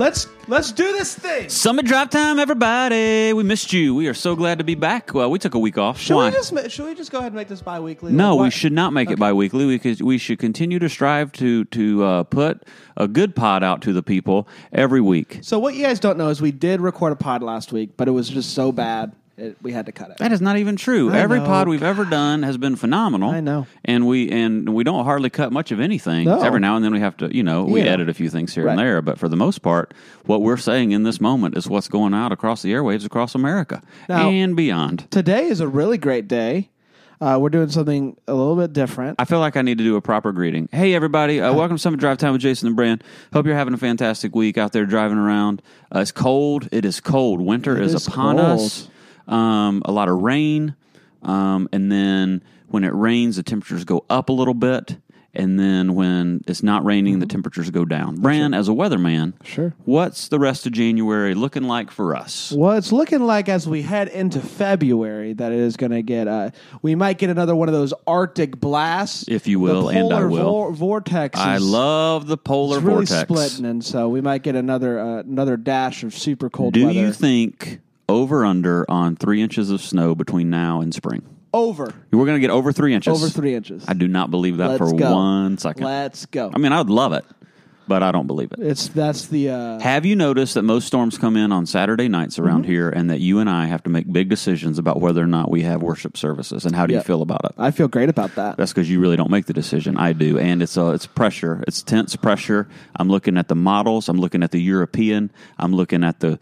Let's do this thing. Summit Drive Time, everybody. We missed you. We are so glad to be back. Well, we took a week off. Should we just go ahead and make this bi-weekly? No, we should not make it bi-weekly. We should continue to strive to put a good pod out to the people every week. So what you guys don't know is we did record a pod last week, but it was just so bad. We had to cut it. That is not even true. Every pod we've ever done has been phenomenal. I know. And we don't hardly cut much of anything. No. Every now and then we have to, we edit a few things here and there. But for the most part, what we're saying in this moment is what's going out across the airwaves across America and beyond. Today is a really great day. We're doing something a little bit different. I feel like I need to do a proper greeting. Hey, everybody. Welcome to Summit Drive Time with Jason and Bran. Hope you're having a fantastic week out there driving around. It's cold. It is cold. Winter is upon us. A lot of rain, and then when it rains, the temperatures go up a little bit, and then when it's not raining, the temperatures go down. Bran, as a weatherman, what's the rest of January looking like for us? Well, it's looking like as we head into February that it is going to get, we might get another one of those Arctic blasts. If you will, and I will. Vortex. I love the polar vortex. It's really splitting, and so we might get another dash of super cold weather. Do you think over/under on 3 inches of snow between now and spring? Over. We're going to get over 3 inches. Over 3 inches. I do not believe that for 1 second. Let's go. I mean, I would love it, but I don't believe it. That's the. Have you noticed that most storms come in on Saturday nights around here, and that you and I have to make big decisions about whether or not we have worship services? And how do you feel about it? I feel great about that. That's because you really don't make the decision. I do, and it's pressure. It's tense pressure. I'm looking at the models. I'm looking at the European. I'm looking at the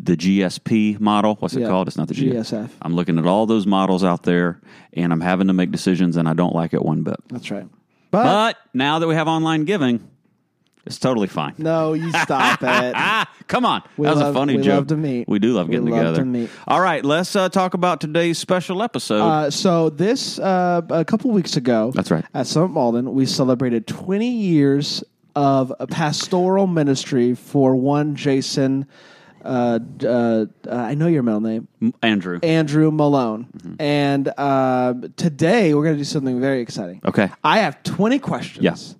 GSP model. What's it called? It's not the GSF. I'm looking at all those models out there, and I'm having to make decisions, and I don't like it one bit. That's right. But now that we have online giving, it's totally fine. No, you stop it. Come on. That was a funny joke. We love to meet. We do love getting together. Love to meet. All right, let's talk about today's special episode. So this, a couple weeks ago, that's right, at Summit Malden, we celebrated 20 years of a pastoral ministry for one Jason. I know your middle name. Andrew Malone. Mm-hmm. And today we're going to do something very exciting. Okay. I have 20 questions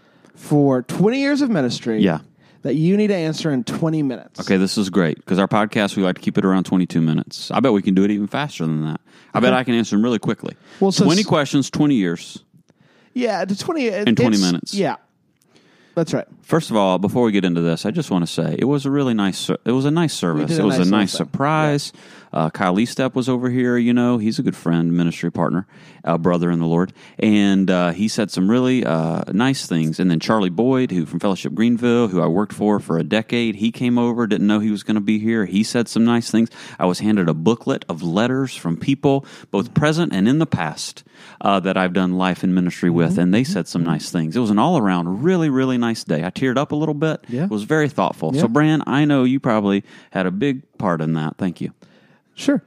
for 20 years of ministry that you need to answer in 20 minutes. Okay, this is great because our podcast, we like to keep it around 22 minutes. I bet we can do it even faster than that. I bet I can answer them really quickly. Well, so 20 questions, 20 years. Yeah, to 20 in 20 minutes. Yeah. That's right. First of all, before we get into this, I just want to say it was a really nice. It was a nice service. It was a nice surprise. Yeah. Kyle Eastep was over here. He's a good friend, ministry partner, brother in the Lord, and he said some really nice things. And then Charlie Boyd, who from Fellowship Greenville, who I worked for a decade, he came over. Didn't know he was going to be here. He said some nice things. I was handed a booklet of letters from people, both present and in the past, that I've done life and ministry with, and they said some nice things. It was an all-around really, really nice day. I teared up a little bit. Yeah. It was very thoughtful. Yeah. So, Bran, I know you probably had a big part in that. Thank you. Sure.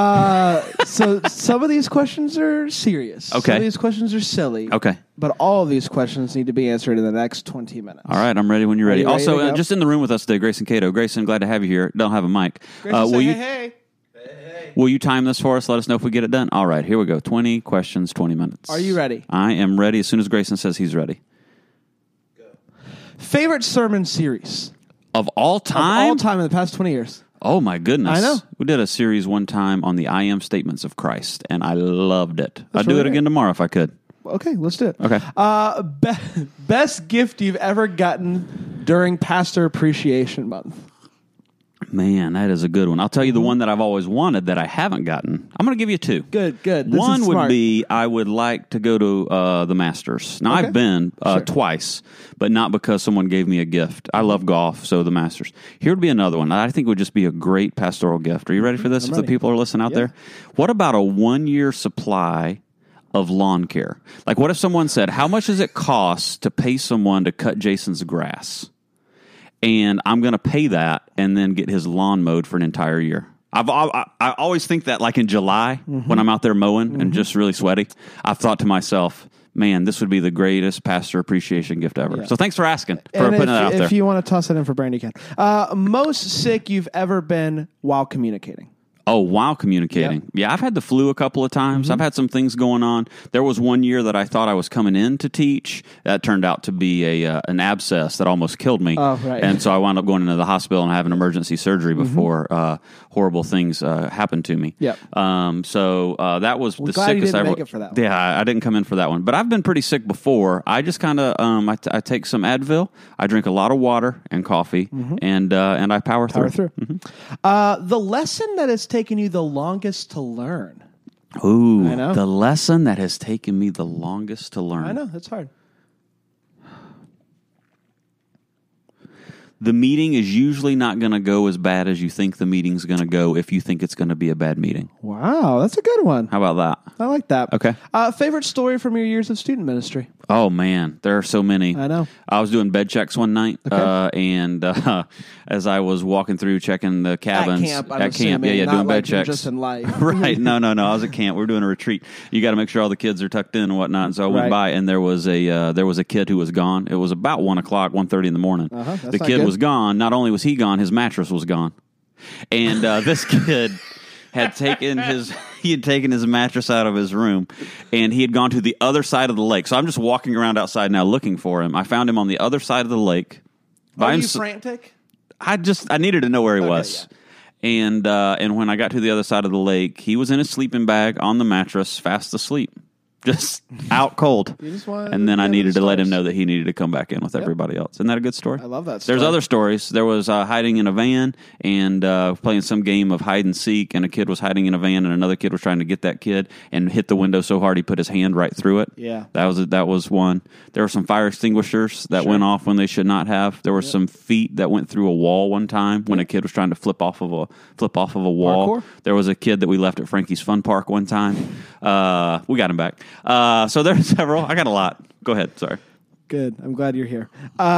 So some of these questions are serious. Okay. Some of these questions are silly. Okay. But all of these questions need to be answered in the next 20 minutes. All right, I'm ready when you're ready. Also, just in the room with us today, Grayson Cato. Grayson, glad to have you here. Don't have a mic. Grayson, hey. Will you time this for us? Let us know if we get it done. All right, here we go. 20 questions, 20 minutes. Are you ready? I am ready as soon as Grayson says he's ready. Go. Favorite sermon series? Of all time? Of all time in the past 20 years. Oh, my goodness. I know. We did a series one time on the I Am Statements of Christ, and I loved it. I'd do it again tomorrow if I could. Okay, let's do it. Okay. Best gift you've ever gotten during Pastor Appreciation Month? Man, that is a good one. I'll tell you the one that I've always wanted that I haven't gotten. I'm going to give you two. Good. This one would be I would like to go to the Masters. Now, I've been twice, but not because someone gave me a gift. I love golf, so the Masters. Here would be another one. I think would just be a great pastoral gift. Are you ready for this? If the people are listening out there? What about a 1-year supply of lawn care? Like, what if someone said, how much does it cost to pay someone to cut Jason's grass? And I'm going to pay that and then get his lawn mowed for an entire year. I always think that, like in July, when I'm out there mowing and just really sweaty, I've thought to myself, man, this would be the greatest pastor appreciation gift ever. Yeah. So thanks for asking, for putting that out there. If you want to toss it in for Brandy, you can. Most sick you've ever been while communicating? Oh, while communicating. Yep. Yeah, I've had the flu a couple of times. I've had some things going on. There was one year that I thought I was coming in to teach. That turned out to be an abscess that almost killed me. Oh, right. And so I wound up going into the hospital and having emergency surgery before horrible things happened to me. Yep. So that was the glad sickest you didn't I make it for that one. Yeah, I didn't come in for that one. But I've been pretty sick before. I just kind of I take some Advil. I drink a lot of water and coffee, and I power through. The lesson that has taken you the longest to learn. Ooh, the lesson that has taken me the longest to learn. I know, it's hard. The meeting is usually not going to go as bad as you think the meeting's going to go if you think it's going to be a bad meeting. Wow, that's a good one. How about that? I like that. Okay. Favorite story from your years of student ministry? Oh, man, there are so many. I know. I was doing bed checks one night, and as I was walking through checking the cabins. At camp, doing bed checks. Just in life. Right, no, I was at camp. We were doing a retreat. You got to make sure all the kids are tucked in and whatnot, and so I went by, and there was a kid who was gone. It was about 1 o'clock, 1:30 in the morning. The kid was gone. Not only was he gone, his mattress was gone. And this kid had taken his mattress out of his room, and he had gone to the other side of the lake. So I'm just walking around outside now looking for him. I found him on the other side of the lake. Are you frantic? I needed to know where he was. Yeah. And when I got to the other side of the lake, he was in his sleeping bag on the mattress, fast asleep. Just out cold. And then I needed to let him know that he needed to come back in with everybody else. Isn't that a good story? I love that story. There's other stories. There was hiding in a van and playing some game of hide and seek, and a kid was hiding in a van, and another kid was trying to get that kid and hit the window so hard he put his hand right through it. Yeah. That was one. There were some fire extinguishers that went off when they should not have. There were some feet that went through a wall one time when a kid was trying to flip off of a wall. Parkour? There was a kid that we left at Frankie's Fun Park one time. We got him back. So there's several. I got a lot. Go ahead. Sorry. Good. I'm glad you're here.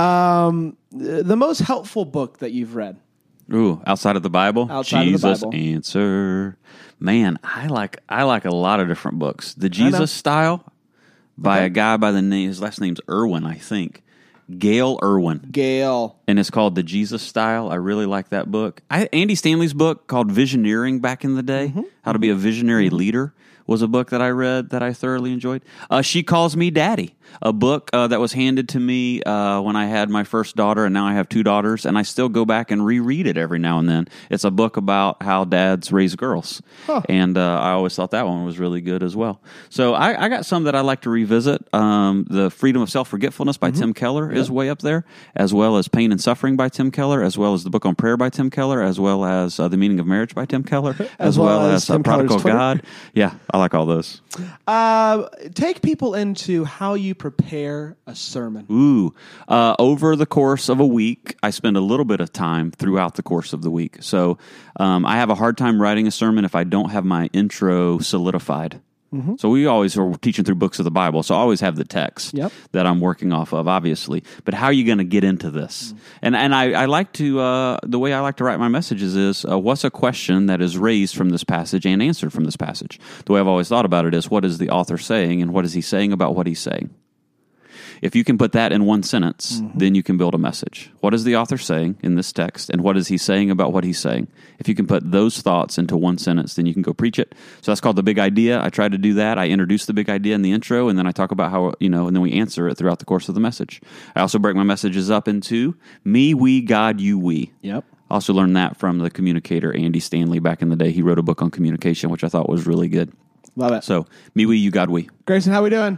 The most helpful book that you've read? Ooh, outside of the Bible? Jesus Answer. Man, I like a lot of different books. The Jesus Style by a guy by the name, his last name's Irwin, I think. Gail Irwin. And it's called The Jesus Style. I really like that book. Andy Stanley's book called Visioneering back in the day, How to Be a Visionary Leader, was a book that I read that I thoroughly enjoyed. She Calls Me Daddy, a book that was handed to me when I had my first daughter, and now I have 2 daughters, and I still go back and reread it every now and then. It's a book about how dads raise girls, and I always thought that one was really good as well. So I got some that I like to revisit. The Freedom of Self-Forgetfulness by Tim Keller is way up there, as well as Pain and Suffering by Tim Keller, as well as the book on prayer by Tim Keller, as well as The Meaning of Marriage by Tim Keller, as well as Prodigal God. Yeah, I like all those. Take people into how you prepare a sermon. Ooh. Over the course of a week, I spend a little bit of time throughout the course of the week. So I have a hard time writing a sermon if I don't have my intro solidified. So we always are teaching through books of the Bible, so I always have the text that I'm working off of, obviously. But how are you going to get into this? And I like to, the way I like to write my messages is, what's a question that is raised from this passage and answered from this passage? The way I've always thought about it is, what is the author saying, and what is he saying about what he's saying? If you can put that in one sentence, then you can build a message. What is the author saying in this text, and what is he saying about what he's saying? If you can put those thoughts into one sentence, then you can go preach it. So that's called the big idea. I try to do that. I introduce the big idea in the intro, and then I talk about how, and then we answer it throughout the course of the message. I also break my messages up into me, we, God, you, we. Yep. I also learned that from the communicator, Andy Stanley, back in the day. He wrote a book on communication, which I thought was really good. Love it. So, me, we, you, God, we. Grayson, how we doing?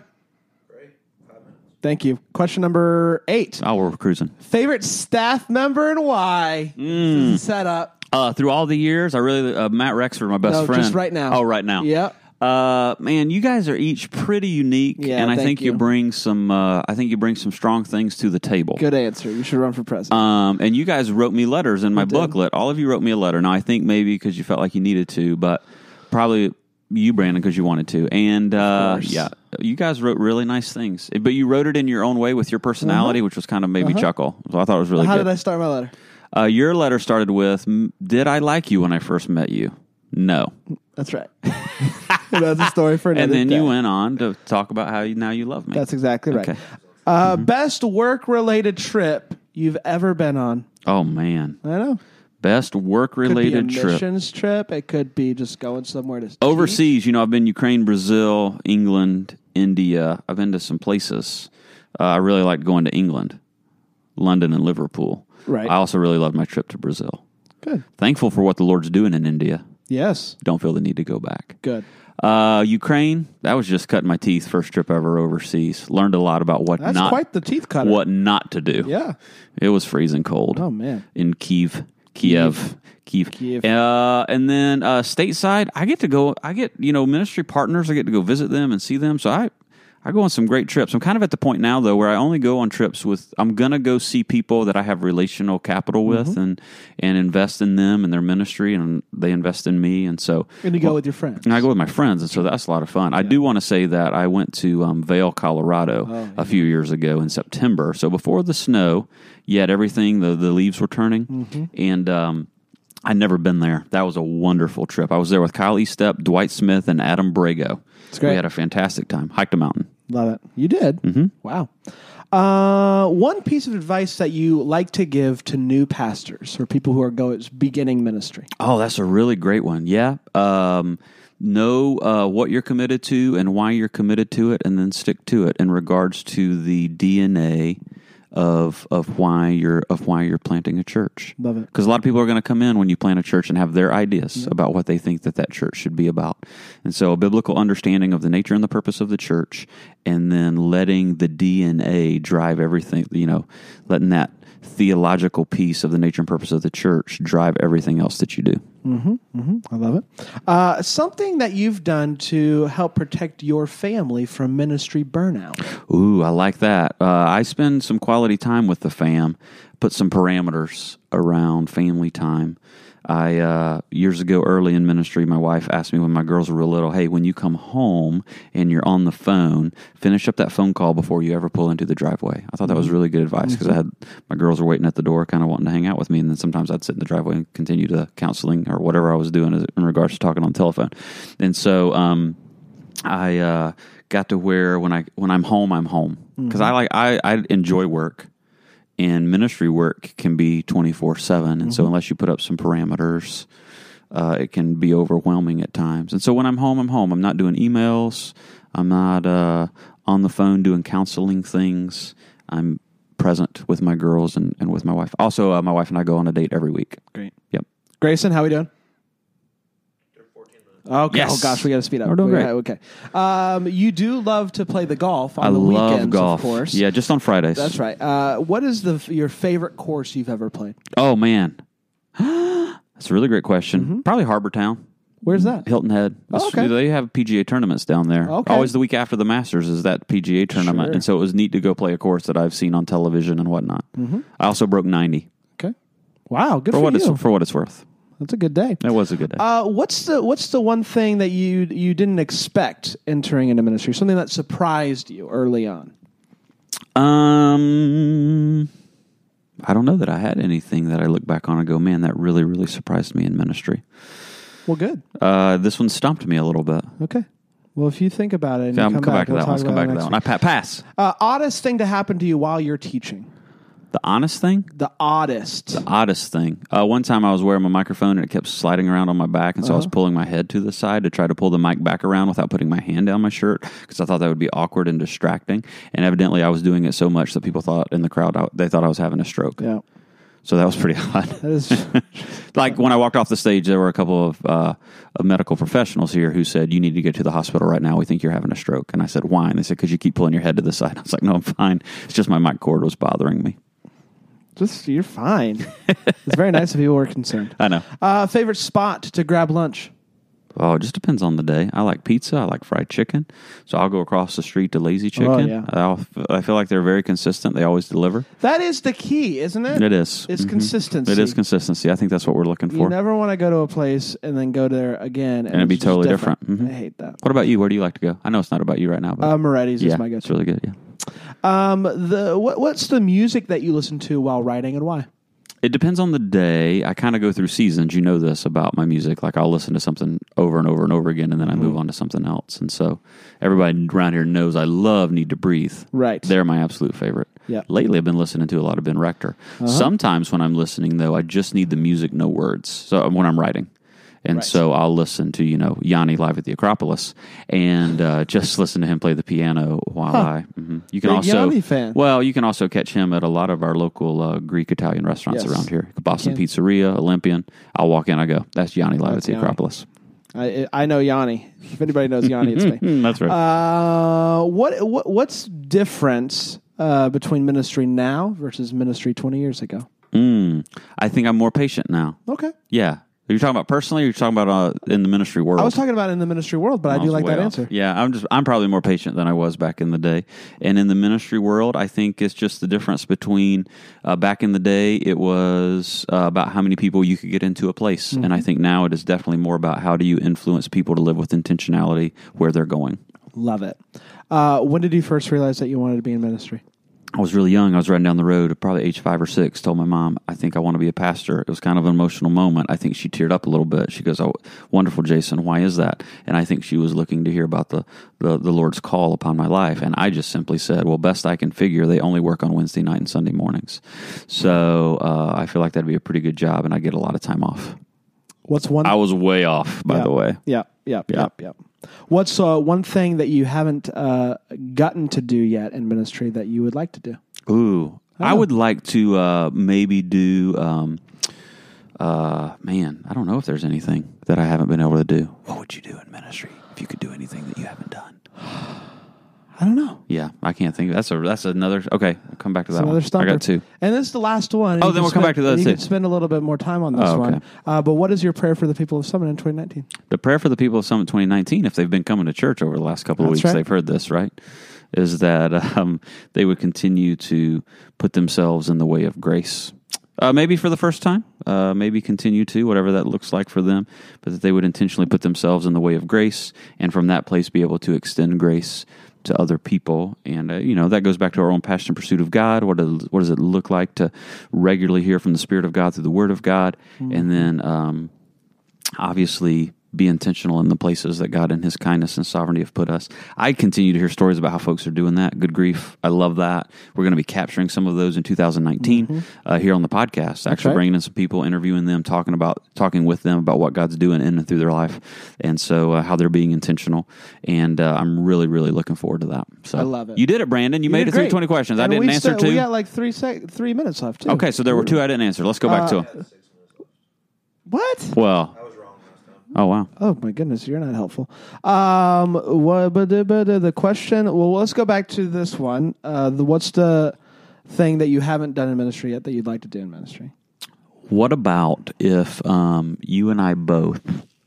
Thank you. Question number 8. Oh, we're cruising. Favorite staff member and why? This is set up. Through all the years, I really Matt Rexford, my best friend. Just right now. Oh, right now. Yep. Man, you guys are each pretty unique, and I think you bring some. I think you bring some strong things to the table. Good answer. You should run for president. And you guys wrote me letters in my booklet. All of you wrote me a letter. Now I think maybe because you felt like you needed to, but probably you, Brandon, because you wanted to. And yeah, you guys wrote really nice things, but you wrote it in your own way with your personality, which was kind of made me chuckle. So I thought it was really good. How did I start my letter? Your letter started with, "Did I like you when I first met you?" No. That's right. That's a story for another And then day. you went on to talk about how now you love me. That's exactly right. Okay. Best work-related trip you've ever been on? Oh, man. I know. Best work-related trip. Could be a missions trip. It could be just going somewhere to overseas. Teach. I've been Ukraine, Brazil, England, India. I've been to some places. I really like going to England, London, and Liverpool. Right. I also really loved my trip to Brazil. Good. Thankful for what the Lord's doing in India. Yes. Don't feel the need to go back. Good. Ukraine, that was just cutting my teeth. First trip ever overseas. Learned a lot about That's quite the teeth cutter. What not to do. Yeah. It was freezing cold. Oh, man. In Kiev. And then stateside, I get to go, ministry partners, I get to go visit them and see them. So I go on some great trips. I'm kind of at the point now, though, where I only go on trips I'm going to go see people that I have relational capital with and invest in them and their ministry, and they invest in me. And so. And you go with your friends. And I go with my friends, and so that's a lot of fun. Yeah. I do want to say that I went to Vail, Colorado a few years ago in September. So before the snow, yet everything, the leaves were turning. And I'd never been there. That was a wonderful trip. I was there with Kyle Estep, Dwight Smith, and Adam Brago. It's great. We had a fantastic time. Hiked a mountain. Love it. You did? Mm-hmm. Wow. One piece of advice that you like to give to new pastors or people who are beginning ministry? Oh, that's a really great one. Yeah. Know what you're committed to and why you're committed to it, and then stick to it in regards to the DNA of why you're planting a church. Love it. Because a lot of people are going to come in when you plant a church and have their ideas about what they think that church should be about. And so a biblical understanding of the nature and the purpose of the church, and then letting the DNA drive everything, letting that theological piece of the nature and purpose of the church drive everything else that you do. I love it. Something that you've done to help protect your family from ministry burnout. Ooh, I like that. I spend some quality time with the fam, put some parameters around family time. Years ago, early in ministry, my wife asked me when my girls were real little, hey, when you come home and you're on the phone, finish up that phone call before you ever pull into the driveway. I thought that was really good advice because my girls were waiting at the door kind of wanting to hang out with me, and then sometimes I'd sit in the driveway and continue the counseling or whatever I was doing in regards to talking on the telephone. And so I got to where when I'm home, I'm home. Because I enjoy work. And ministry work can be 24/7, and so unless you put up some parameters, it can be overwhelming at times. And so when I'm home, I'm home. I'm not doing emails. I'm not on the phone doing counseling things. I'm present with my girls and with my wife. Also, my wife and I go on a date every week. Great. Yep. Grayson, how we doing? 14 minutes. Okay. Yes. Oh gosh, we got to speed up. We're doing great. Okay. You do love to play the golf on the weekends, love golf. Of course. Yeah, just on Fridays. That's right. What is your favorite course you've ever played? Oh man, that's a really great question. Probably Harbor Town. Where's that? Hilton Head. Okay. They have PGA tournaments down there. Okay. Always the week after the Masters is that PGA tournament. Sure. And so it was neat to go play a course that I've seen on television and whatnot. I also broke 90. Okay. Wow, good for you. For what it's worth. That's a good day. It was a good day. What's the one thing that you didn't expect entering into ministry? Something that surprised you early on? I don't know that I had anything that I look back on and go, man, that really, really surprised me in ministry. Well, good. This one stumped me a little bit. Okay. Well, if you think about it, and Yeah, you I'm come back to that one. Let's come back to that one. I pass. Oddest thing to happen to you while you're teaching? The honest thing? The oddest. The oddest thing. One time I was wearing my microphone and it kept sliding around on my back, and so I was pulling my head to the side to try to pull the mic back around without putting my hand down my shirt because I thought that would be awkward and distracting. And evidently I was doing it so much that people thought in the crowd, they thought I was having a stroke. Yeah. So that was pretty odd. That is like when I walked off the stage, there were a couple of medical professionals here who said, you need to get to the hospital right now. We think you're having a stroke. And I said, why? And they said, because you keep pulling your head to the side. I was like, no, I'm fine. It's just my mic cord was bothering me. you're fine. It's very nice if people were concerned. I know. Favorite spot to grab lunch? Oh, it just depends on the day. I like pizza. I like fried chicken. So I'll go across the street to Lazy Chicken. Oh, yeah. I feel like they're very consistent. They always deliver. That is the key, isn't it? It is. It's consistency. It is consistency. I think that's what we're looking for. You never want to go to a place and then go there again. And it'd be it's totally just different. I hate that. What about you? Where do you like to go? I know it's not about you right now. But Moretti's is my go-to. It's really good, yeah. What's the music that you listen to while writing and why? It depends on the day. I kind of go through seasons. You know this about my music. Like I'll listen to something over and over and over again, and then I move on to something else. And so everybody around here knows I love Need to Breathe. Right. They're my absolute favorite. Yeah. Lately, I've been listening to a lot of Ben Rector. Sometimes when I'm listening, though, I just need the music, no words. So when I'm writing. And so I'll listen to, Yanni live at the Acropolis and just listen to him play the piano while You can Big Yanni fan. Well, you can also catch him at a lot of our local Greek-Italian restaurants around here. Boston Pizzeria, Olympian. I'll walk in, I go, that's Yanni live at the Acropolis. I know Yanni. If anybody knows Yanni, it's me. That's right. What's different between ministry now versus ministry 20 years ago? I think I'm more patient now. Okay. Yeah. Are you talking about personally, or are you talking about in the ministry world? I was talking about in the ministry world, but I do like that answer. Yeah, I'm probably more patient than I was back in the day. And in the ministry world, I think it's just the difference between back in the day, it was about how many people you could get into a place. And I think now it is definitely more about how do you influence people to live with intentionality where they're going. Love it. When did you first realize that you wanted to be in ministry? I was really young. I was riding down the road, probably age 5 or 6, told my mom, I think I want to be a pastor. It was kind of an emotional moment. I think she teared up a little bit. She goes, oh, wonderful, Jason. Why is that? And I think she was looking to hear about the Lord's call upon my life. And I just simply said, well, best I can figure, they only work on Wednesday night and Sunday mornings. So I feel like that'd be a pretty good job, and I get a lot of time off. What's one? I was way off, by the way. Yeah. What's one thing that you haven't gotten to do yet in ministry that you would like to do? Ooh, I would like to maybe do. Man, I don't know if there's anything that I haven't been able to do. What would you do in ministry if you could do anything that you haven't done? I don't know. Yeah, I can't think. That's another. Okay, I'll come back to that one. Stumper. I got 2. And this is the last one. Oh, then we'll come back to the other 2. You can spend a little bit more time on this one. But what is your prayer for the people of Summit in 2019? The prayer for the people of Summit 2019, if they've been coming to church over the last couple of weeks, they've heard this, right? Is that they would continue to put themselves in the way of grace. Maybe for the first time, maybe continue to, whatever that looks like for them, but that they would intentionally put themselves in the way of grace, and from that place be able to extend grace to other people. And, that goes back to our own passion and pursuit of God. What does it look like to regularly hear from the Spirit of God through the Word of God? Mm-hmm. And then, obviously, be intentional in the places that God in His kindness and sovereignty have put us. I continue to hear stories about how folks are doing that. Good grief. I love that. We're going to be capturing some of those in 2019 here on the podcast, actually bringing in some people, interviewing them, talking with them about what God's doing in and through their life, and so how they're being intentional. And I'm really, really looking forward to that. So I love it. You did it, Brandon. You made it through 20 questions. And I didn't answer 2. We got like 3 minutes left, too. Okay, so there were 2 I didn't answer. Let's go back to them. What? Well... Oh, wow. Oh, my goodness. You're not helpful. The question, well, let's go back to this one. What's the thing that you haven't done in ministry yet that you'd like to do in ministry? What about if you and I both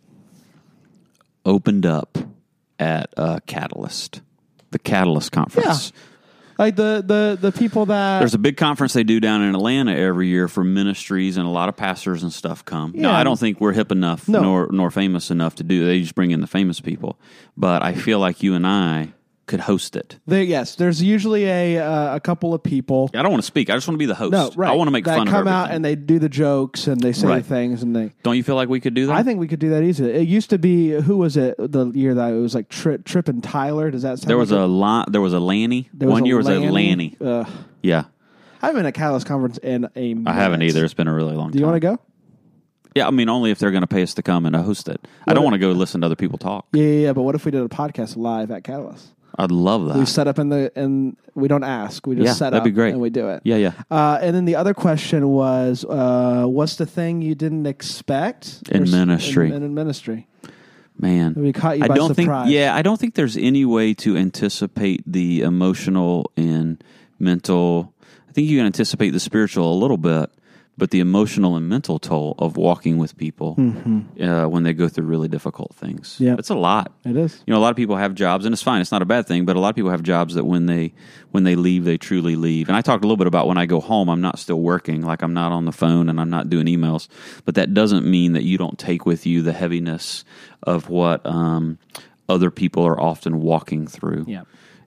opened up at Catalyst, the Catalyst conference? Yeah. Like the people that... There's a big conference they do down in Atlanta every year for ministries, and a lot of pastors and stuff come. Yeah. Now, I don't think we're hip enough nor famous enough to do it. They just bring in the famous people. But I feel like you and I could host it. Yes, there's usually a couple of people. I don't want to speak. I just want to be the host. No, right. I want to make fun of everything. That come out and they do the jokes and they say things. And they. Don't you feel like we could do that? I think we could do that easily. It used to be, who was it the year that it was like Trip and Tyler? Does that sound There was a Lanny. One year was a Lanny. Yeah. I haven't been at Catalyst Conference in a minute. I haven't either. It's been a really long time. Do you want to go? Yeah, I mean, only if they're going to pay us to come and host it. I don't want to go listen to other people talk. Yeah, but what if we did a podcast live at Catalyst? I'd love that. We set up and we don't ask. We just set up. That'd be great. And we do it. Yeah. And then the other question was, what's the thing you didn't expect in ministry? In ministry, man, we caught you by surprise. I don't think there's any way to anticipate the emotional and mental. I think you can anticipate the spiritual a little bit, but the emotional and mental toll of walking with people when they go through really difficult things. Yeah. It's a lot. It is. A lot of people have jobs, and it's fine. It's not a bad thing, but a lot of people have jobs that when they leave, they truly leave. And I talked a little bit about when I go home, I'm not still working, like I'm not on the phone and I'm not doing emails. But that doesn't mean that you don't take with you the heaviness of what other people are often walking through. Yeah.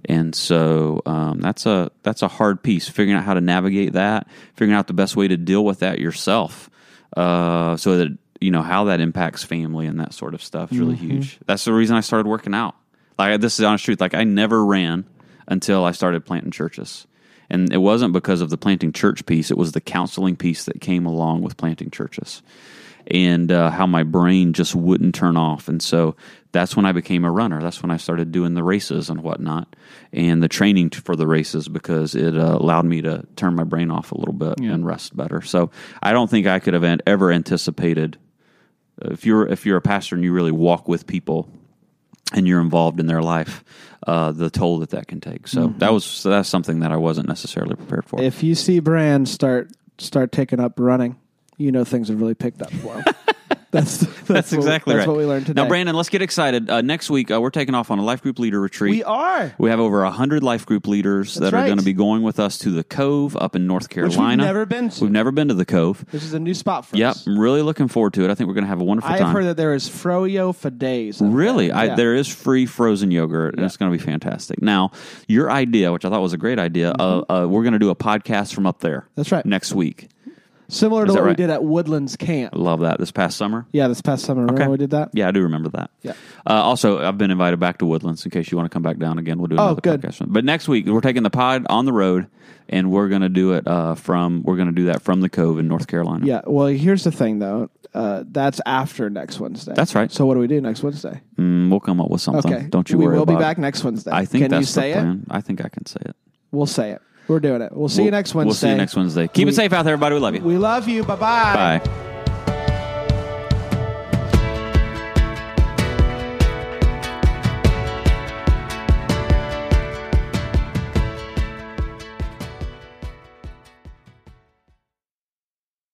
And so that's a hard piece, figuring out how to navigate that, figuring out the best way to deal with that yourself, so that how that impacts family and that sort of stuff is really huge. That's the reason I started working out. Like, this is the honest truth. Like, I never ran until I started planting churches. And it wasn't because of the planting church piece. It was the counseling piece that came along with planting churches, and how my brain just wouldn't turn off. And so that's when I became a runner. That's when I started doing the races and whatnot, and the training for the races, because it allowed me to turn my brain off a little bit and rest better. So I don't think I could have ever anticipated, if you're a pastor and you really walk with people and you're involved in their life, the toll that can take. So that's something that I wasn't necessarily prepared for. If you see Brand start taking up running, things have really picked up for him. That's exactly right. That's what we learned today. Now, Brandon, let's get excited. Next week, we're taking off on a life group leader retreat. We are. We have over 100 life group leaders that are going to be going with us to the Cove up in North Carolina. Which we've never been to. We've never been to the Cove. This is a new spot for us. Yep, I'm really looking forward to it. I think we're going to have a wonderful time. I've heard that there is froyo for days. Really? There is free frozen yogurt, and it's going to be fantastic. Now, your idea, which I thought was a great idea, we're going to do a podcast from up there. That's right. Next week. Similar to what we did at Woodlands Camp. I love that. This past summer? Yeah, this past summer. Remember we did that? Yeah, I do remember that. Yeah. Also, I've been invited back to Woodlands in case you want to come back down again. We'll do another podcast. But next week, we're taking the pod on the road, and we're going to do it we're going to do that from the Cove in North Carolina. Yeah. Well, here's the thing, though. That's after next Wednesday. That's right. So what do we do next Wednesday? We'll come up with something. Okay. Don't you worry about it. We will be back next Wednesday. I think that's the plan. I think I can say it. We'll say it. We're doing it. We'll see you next Wednesday. We'll see you next Wednesday. Keep it safe out there, everybody. We love you. We love you. Bye-bye. Bye.